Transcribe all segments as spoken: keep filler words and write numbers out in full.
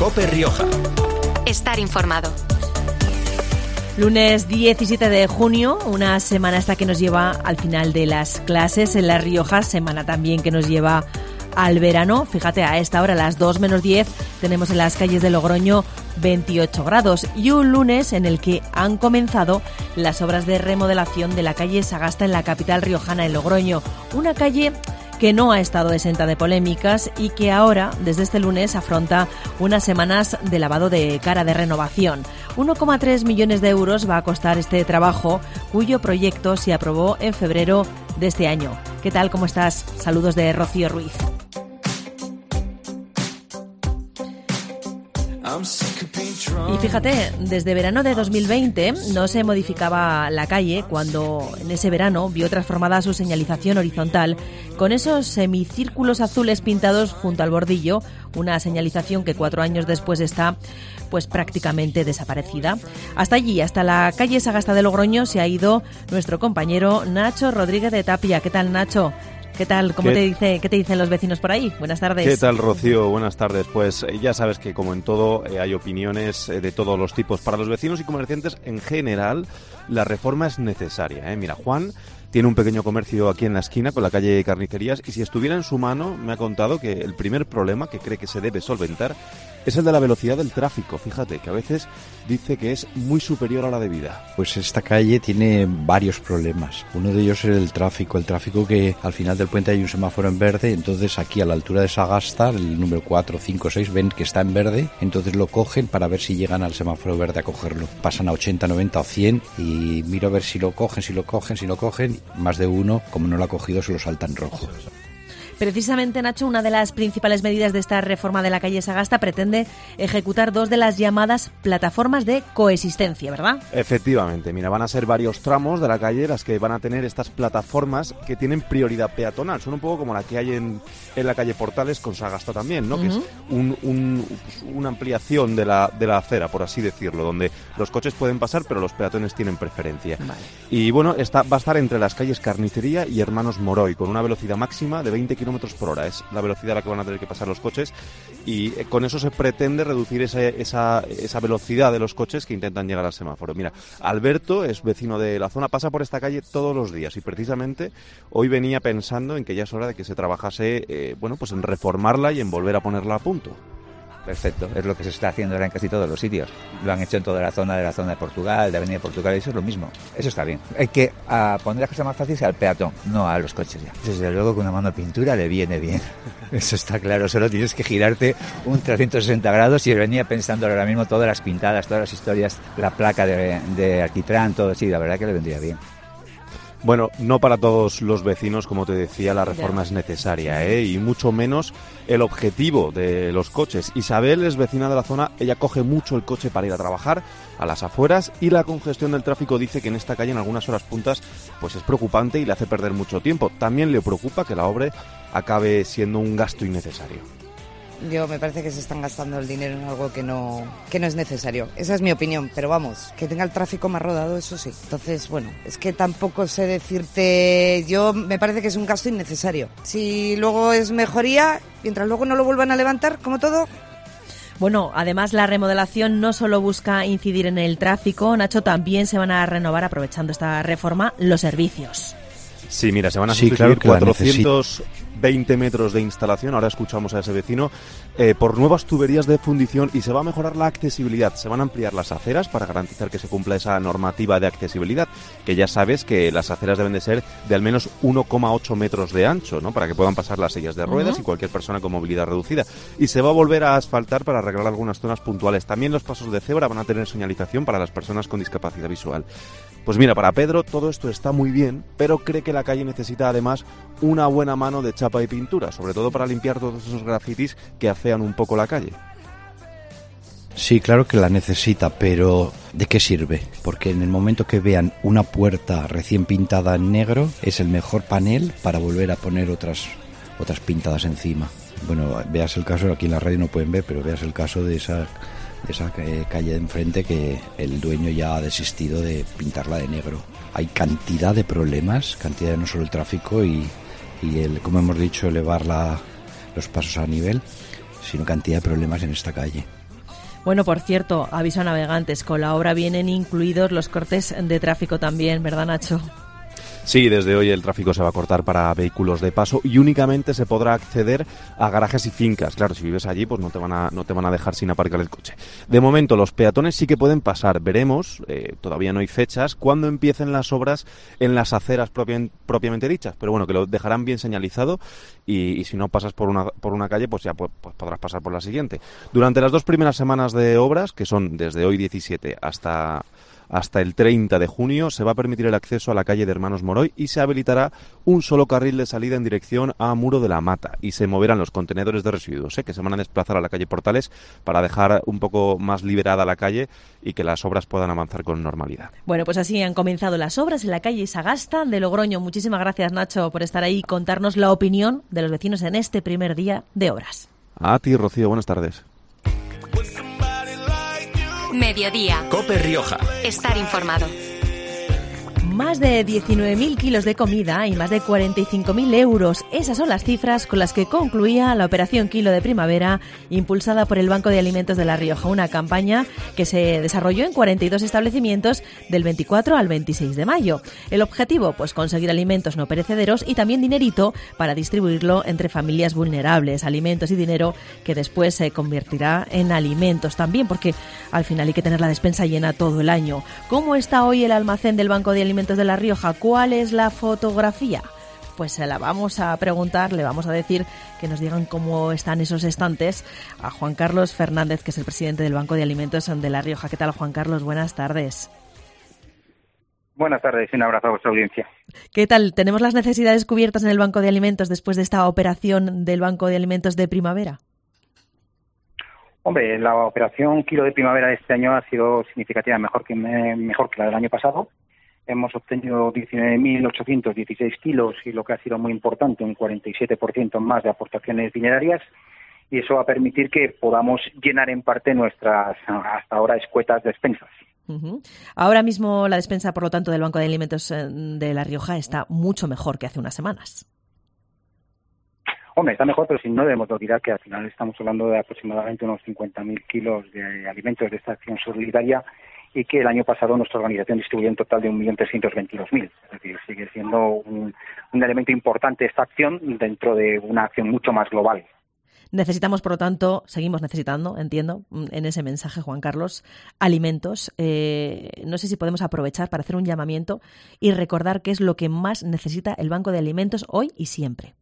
COPE Rioja. Estar informado. Lunes diecisiete de junio, una semana esta que nos lleva al final de las clases en La Rioja, semana también que nos lleva al verano. Fíjate, a esta hora, a las dos menos diez, tenemos en las calles de Logroño veintiocho grados y un lunes en el que han comenzado las obras de remodelación de la calle Sagasta en la capital riojana, en Logroño. Una calle que no ha estado exenta de polémicas y que ahora, desde este lunes, afronta unas semanas de lavado de cara, de renovación. uno coma tres millones de euros va a costar este trabajo, cuyo proyecto se aprobó en febrero de este año. ¿Qué tal? ¿Cómo estás? Saludos de Rocío Ruiz. Y fíjate, desde verano de dos mil veinte no se modificaba la calle cuando en ese verano vio transformada su señalización horizontal con esos semicírculos azules pintados junto al bordillo, una señalización que cuatro años después está pues prácticamente desaparecida. Hasta allí, hasta la calle Sagasta de Logroño, se ha ido nuestro compañero Nacho Rodríguez de Tapia. ¿Qué tal, Nacho? ¿Qué tal? ¿Cómo te dice, qué te dicen los vecinos por ahí? Buenas tardes. ¿Qué tal, Rocío? Buenas tardes. Pues eh, ya sabes que, como en todo, eh, hay opiniones eh, de todos los tipos. Para los vecinos y comerciantes, en general, la reforma es necesaria, ¿eh? Mira, Juan tiene un pequeño comercio aquí en la esquina con la calle Carnicerías y si estuviera en su mano me ha contado que el primer problema que cree que se debe solventar es el de la velocidad del tráfico. Fíjate que a veces dice que es muy superior a la debida. Pues esta calle tiene varios problemas. Uno de ellos es el tráfico. El tráfico que al final del puente hay un semáforo en verde, entonces aquí a la altura de Sagasta, el número cuatro, cinco, seis, ven que está en verde, entonces lo cogen para ver si llegan al semáforo verde a cogerlo. Pasan a ochenta, noventa o cien y miro a ver si lo cogen, si lo cogen, si lo cogen. Más de uno, como no lo ha cogido, se lo salta en rojo. Precisamente, Nacho, una de las principales medidas de esta reforma de la calle Sagasta pretende ejecutar dos de las llamadas plataformas de coexistencia, ¿verdad? Efectivamente, mira, van a ser varios tramos de la calle las que van a tener estas plataformas que tienen prioridad peatonal. Son un poco como la que hay en, en la calle Portales con Sagasta también, ¿no? Uh-huh. Que es un, un, pues una ampliación de la, de la acera, por así decirlo, donde los coches pueden pasar, pero los peatones tienen preferencia. Vale. Y bueno, esta va a estar entre las calles Carnicería y Hermanos Moroy, con una velocidad máxima de veinte kilómetros por hora. Es la velocidad a la que van a tener que pasar los coches y con eso se pretende reducir ese, esa, esa velocidad de los coches que intentan llegar al semáforo. Mira, Alberto es vecino de la zona, pasa por esta calle todos los días y precisamente hoy venía pensando en que ya es hora de que se trabajase eh, bueno, pues en reformarla y en volver a ponerla a punto. Perfecto, es lo que se está haciendo ahora en casi todos los sitios. Lo han hecho en toda la zona de la zona de Portugal, de Avenida Portugal, y eso es lo mismo. Eso está bien. Hay que a poner las cosas más fáciles al peatón, no a los coches ya. Desde luego que una mano de pintura le viene bien. Eso está claro, solo tienes que girarte un trescientos sesenta grados y venía pensando ahora mismo todas las pintadas, todas las historias, la placa de, de alquitrán, todo, sí, la verdad que le vendría bien. Bueno, no para todos los vecinos, como te decía, la reforma es necesaria, ¿eh? Y mucho menos el objetivo de los coches. Isabel es vecina de la zona, ella coge mucho el coche para ir a trabajar a las afueras y la congestión del tráfico dice que en esta calle en algunas horas puntas pues es preocupante y le hace perder mucho tiempo. También le preocupa que la obra acabe siendo un gasto innecesario. Yo me parece que se están gastando el dinero en algo que no que no es necesario. Esa es mi opinión, pero vamos, que tenga el tráfico más rodado, eso sí. Entonces, bueno, es que tampoco sé decirte... Yo me parece que es un gasto innecesario. Si luego es mejoría, mientras luego no lo vuelvan a levantar, como todo... Bueno, además la remodelación no solo busca incidir en el tráfico, Nacho, también se van a renovar, aprovechando esta reforma, los servicios. Sí, mira, se van a sí, sustituir claro cuatrocientos veinte metros de instalación, ahora escuchamos a ese vecino, eh, por nuevas tuberías de fundición y se va a mejorar la accesibilidad. Se van a ampliar las aceras para garantizar que se cumpla esa normativa de accesibilidad, que ya sabes que las aceras deben de ser de al menos uno coma ocho metros de ancho, ¿no? Para que puedan pasar las sillas de ruedas uh-huh. y cualquier persona con movilidad reducida. Y se va a volver a asfaltar para arreglar algunas zonas puntuales. También los pasos de cebra van a tener señalización para las personas con discapacidad visual. Pues mira, para Pedro todo esto está muy bien, pero cree que la calle necesita además una buena mano de chapa y pintura, sobre todo para limpiar todos esos grafitis que afean un poco la calle. Sí, claro que la necesita, pero ¿de qué sirve? Porque en el momento que vean una puerta recién pintada en negro, es el mejor panel para volver a poner otras, otras pintadas encima. Bueno, veas el caso, aquí en la radio no pueden ver, pero veas el caso de esa... de esa calle de enfrente que el dueño ya ha desistido de pintarla de negro. Hay cantidad de problemas, cantidad de no solo el tráfico y, y el, como hemos dicho, elevar la, los pasos a nivel, sino cantidad de problemas en esta calle. Bueno, por cierto, aviso a navegantes, con la obra vienen incluidos los cortes de tráfico también, ¿verdad, Nacho? Sí, desde hoy el tráfico se va a cortar para vehículos de paso y únicamente se podrá acceder a garajes y fincas. Claro, si vives allí, pues no te van a, no te van a dejar sin aparcar el coche. De momento, los peatones sí que pueden pasar. Veremos, eh, todavía no hay fechas, cuándo empiecen las obras en las aceras propiamente, propiamente dichas. Pero bueno, que lo dejarán bien señalizado y, y si no pasas por una, por una calle, pues ya pues, pues podrás pasar por la siguiente. Durante las dos primeras semanas de obras, que son desde hoy diecisiete hasta... Hasta el treinta de junio se va a permitir el acceso a la calle de Hermanos Moroy y se habilitará un solo carril de salida en dirección a Muro de la Mata y se moverán los contenedores de residuos, ¿eh? que se van a desplazar a la calle Portales para dejar un poco más liberada la calle y que las obras puedan avanzar con normalidad. Bueno, pues así han comenzado las obras en la calle Sagasta de Logroño. Muchísimas gracias, Nacho, por estar ahí y contarnos la opinión de los vecinos en este primer día de obras. A ti, Rocío, buenas tardes. Mediodía. COPE Rioja. Estar informado. Más de diecinueve mil kilos de comida y más de cuarenta y cinco mil euros. Esas son las cifras con las que concluía la operación Kilo de Primavera, impulsada por el Banco de Alimentos de La Rioja. Una campaña que se desarrolló en cuarenta y dos establecimientos del veinticuatro al veintiséis de mayo. El objetivo, pues conseguir alimentos no perecederos y también dinerito para distribuirlo entre familias vulnerables. Alimentos y dinero que después se convertirá en alimentos también, porque al final hay que tener la despensa llena todo el año. ¿Cómo está hoy el almacén del Banco de Alimentos de La Rioja? ¿Cuál es la fotografía? Pues se la vamos a preguntar, le vamos a decir que nos digan cómo están esos estantes a Juan Carlos Fernández, que es el presidente del Banco de Alimentos de La Rioja. ¿Qué tal, Juan Carlos? Buenas tardes. Buenas tardes y un abrazo a vuestra audiencia. ¿Qué tal? ¿Tenemos las necesidades cubiertas en el Banco de Alimentos después de esta operación del Banco de Alimentos de Primavera? Hombre, la operación Kilo de Primavera de este año ha sido significativamente mejor que, mejor que la del año pasado. Hemos obtenido diecinueve mil ochocientos dieciséis kilos y lo que ha sido muy importante, un cuarenta y siete por ciento más de aportaciones dinerarias, y eso va a permitir que podamos llenar en parte nuestras hasta ahora escuetas despensas. Uh-huh. Ahora mismo la despensa, por lo tanto, del Banco de Alimentos de La Rioja está mucho mejor que hace unas semanas. Hombre, está mejor, pero si no debemos olvidar que al final estamos hablando de aproximadamente unos cincuenta mil kilos de alimentos de esta acción solidaria y que el año pasado nuestra organización distribuyó un total de un millón trescientos veintidós mil. Es decir, sigue siendo un, un elemento importante esta acción dentro de una acción mucho más global. Necesitamos, por lo tanto, seguimos necesitando, entiendo, en ese mensaje, Juan Carlos, alimentos. Eh, no sé si podemos aprovechar para hacer un llamamiento y recordar qué es lo que más necesita el Banco de Alimentos hoy y siempre.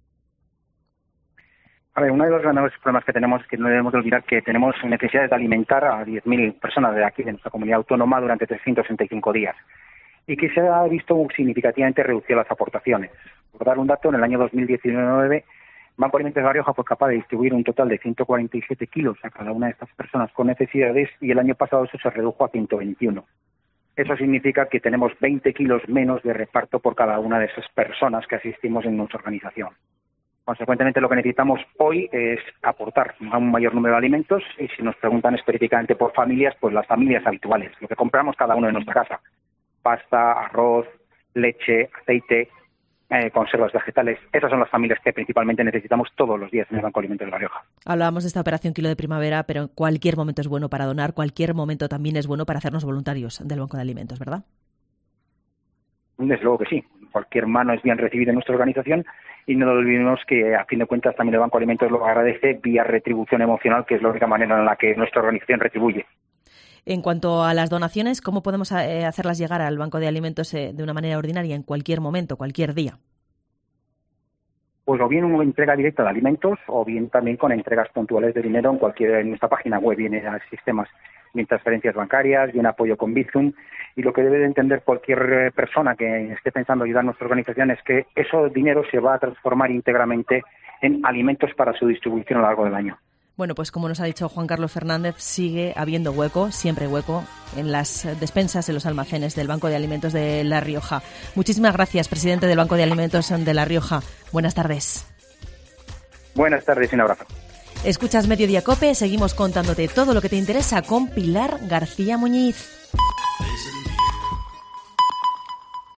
A ver, uno de los grandes problemas que tenemos es que no debemos olvidar que tenemos necesidades de alimentar a diez mil personas de aquí, de nuestra comunidad autónoma, durante trescientos sesenta y cinco días. Y que se ha visto significativamente reducidas las aportaciones. Por dar un dato, en el año dos mil diecinueve, Banco de Alimentos de La Rioja fue capaz de distribuir un total de ciento cuarenta y siete kilos a cada una de estas personas con necesidades y el año pasado eso se redujo a ciento veintiuno. Eso significa que tenemos veinte kilos menos de reparto por cada una de esas personas que asistimos en nuestra organización. Consecuentemente, lo que necesitamos hoy es aportar a un mayor número de alimentos y si nos preguntan específicamente por familias, pues las familias habituales, lo que compramos cada uno en nuestra casa. Pasta, arroz, leche, aceite, eh, conservas vegetales. Esas son las familias que principalmente necesitamos todos los días en el Banco de Alimentos de La Rioja. Hablábamos de esta operación Kilo de Primavera, pero cualquier momento es bueno para donar, cualquier momento también es bueno para hacernos voluntarios del Banco de Alimentos, ¿verdad? Desde luego que sí. Cualquier mano es bien recibida en nuestra organización y no olvidemos que, a fin de cuentas, también el Banco de Alimentos lo agradece vía retribución emocional, que es la única manera en la que nuestra organización retribuye. En cuanto a las donaciones, ¿cómo podemos eh, hacerlas llegar al Banco de Alimentos eh, de una manera ordinaria, en cualquier momento, cualquier día? Pues o bien una entrega directa de alimentos o bien también con entregas puntuales de dinero en cualquier en nuestra página web, bien en sistemas, bien transferencias bancarias, bien apoyo con Bizum. Y lo que debe de entender cualquier persona que esté pensando ayudar a nuestra organización es que ese dinero se va a transformar íntegramente en alimentos para su distribución a lo largo del año. Bueno, pues como nos ha dicho Juan Carlos Fernández, sigue habiendo hueco, siempre hueco, en las despensas, en los almacenes del Banco de Alimentos de La Rioja. Muchísimas gracias, presidente del Banco de Alimentos de La Rioja. Buenas tardes. Buenas tardes y un abrazo. Escuchas Mediodía COPE, seguimos contándote todo lo que te interesa con Pilar García Muñiz.